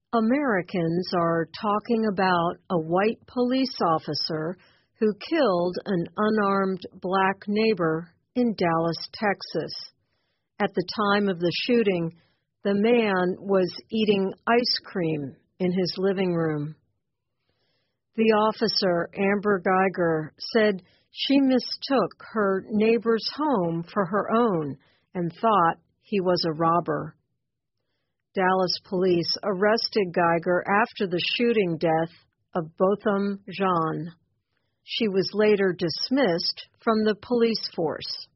Americans are talking about a white police officer who killed an unarmed black neighbor in Dallas, Texas. At the time of the shooting, the man was eating ice cream in his living room. The officer, Amber Guyger, said she mistook her neighbor's home for her own and thought he was a robber. Dallas police arrested Guyger after the shooting death of Botham Jean. She was later dismissed from the police force.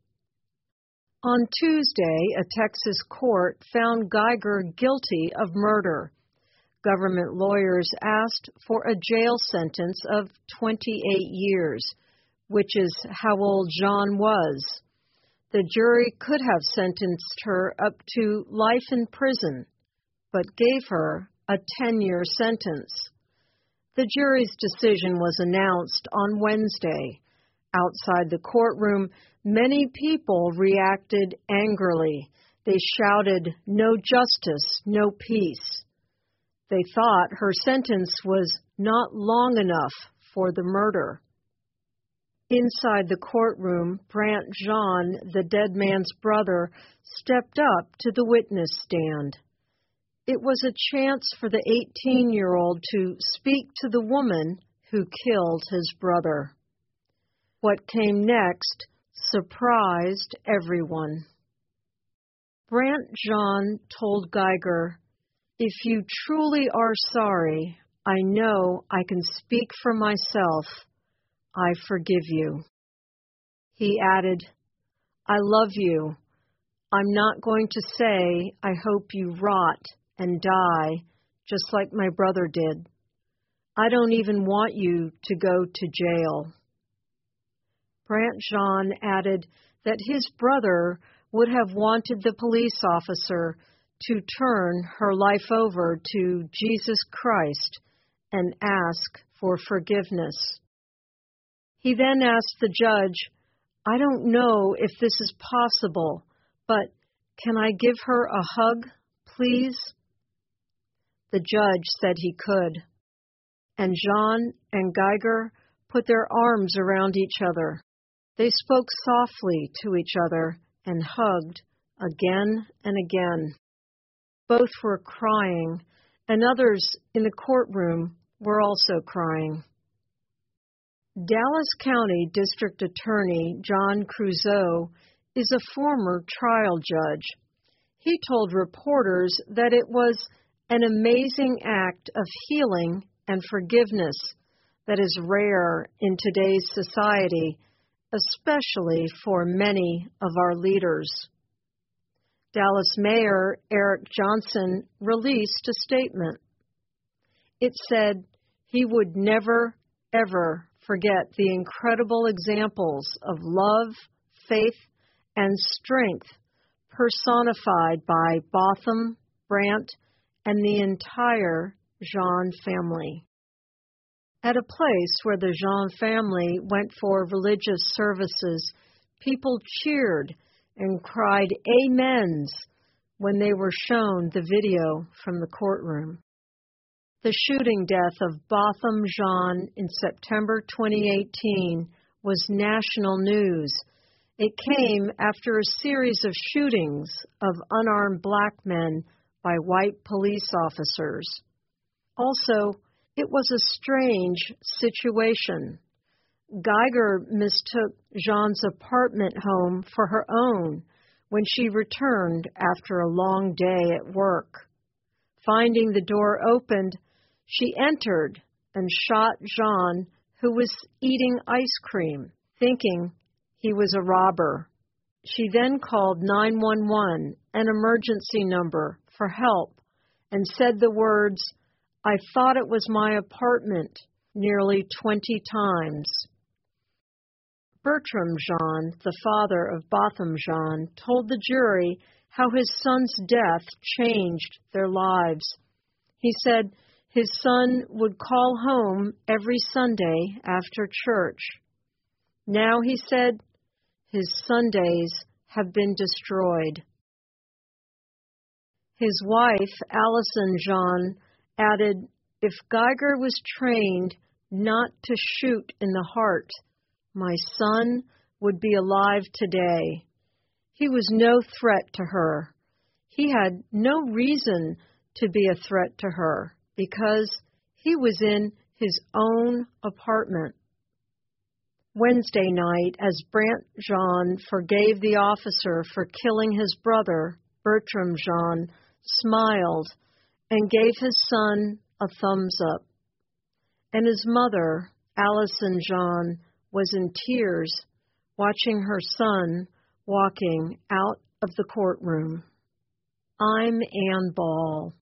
On Tuesday, a Texas court found Guyger guilty of murder. Government lawyers asked for a jail sentence of 28 years, which is how old Jean was. The jury could have sentenced her up to life in prison, but gave her a 10-year sentence. The jury's decision was announced on Wednesday. Outside the courtroom, many people reacted angrily. They shouted, "No justice, no peace." They thought her sentence was not long enough for the murder. Inside the courtroom, Brant Jean, the dead man's brother, stepped up to the witness stand. It was a chance for the 18-year-old to speak to the woman who killed his brother. What came next surprised everyone. Brant Jean told Guyger, "If you truly are sorry, I know I can speak for myself. I forgive you." He added, "I love you. I'm not going to say I hope you rot and die just like my brother did. I don't even want you to go to jail." Brant Jean added that his brother would have wanted the police officer to turn her life over to Jesus Christ and ask for forgiveness. He then asked the judge, "I don't know if this is possible, but can I give her a hug, please?" The judge said he could, and Jean and Guyger put their arms around each other. They spoke softly to each other and hugged again and again. Both were crying, and others in the courtroom were also crying. Dallas County District Attorney John Creuzot is a former trial judge. He told reporters that it was an amazing act of healing and forgiveness that is rare in today's society, especially for many of our leaders. Dallas Mayor Eric Johnson released a statement. It said he would never, ever forget the incredible examples of love, faith, and strength personified by Botham, Brant, and the entire Jean family. At a place where the Jean family went for religious services, people cheered and cried amens when they were shown the video from the courtroom. The shooting death of Botham Jean in September 2018 was national news. It came after a series of shootings of unarmed black men by white police officers. Also, it was a strange situation. Guyger mistook Jean's apartment home for her own when she returned after a long day at work. Finding the door opened, she entered and shot Jean, who was eating ice cream, thinking he was a robber. She then called 911, an emergency number, for help and said the words, "I thought it was my apartment," nearly 20 times. Bertram Jean, the father of Botham Jean, told the jury how his son's death changed their lives. He said his son would call home every Sunday after church. Now, he said, his Sundays have been destroyed. His wife, Allison Jean, added, "If Geiger was trained not to shoot in the heart, my son would be alive today. He was no threat to her. He had no reason to be a threat to her because he was in his own apartment." Wednesday night, as Brant Jean forgave the officer for killing his brother, Bertram Jean smiled and gave his son a thumbs up. And his mother, Allison Jean, was in tears watching her son walking out of the courtroom. I'm Ann Ball.